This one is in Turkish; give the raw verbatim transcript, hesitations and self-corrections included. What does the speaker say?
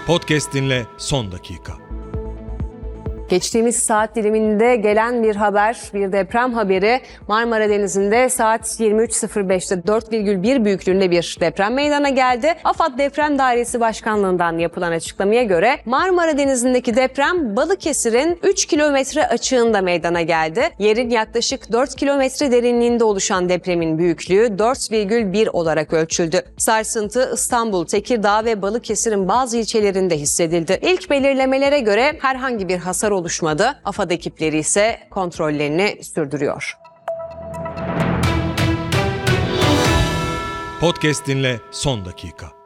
Podcast dinle son dakika. Geçtiğimiz saat diliminde gelen bir haber, bir deprem haberi. Marmara Denizi'nde saat yirmi üç sıfır beşte dört virgül bir büyüklüğünde bir deprem meydana geldi. AFAD Deprem Dairesi Başkanlığı'ndan yapılan açıklamaya göre Marmara Denizi'ndeki deprem Balıkesir'in üç kilometre açığında meydana geldi. Yerin yaklaşık dört kilometre derinliğinde oluşan depremin büyüklüğü dört virgül bir olarak ölçüldü. Sarsıntı İstanbul, Tekirdağ ve Balıkesir'in bazı ilçelerinde hissedildi. İlk belirlemelere göre herhangi bir hasar oluşmadı. AFAD ekipleri ise kontrollerini sürdürüyor. Podcast dinle son dakika.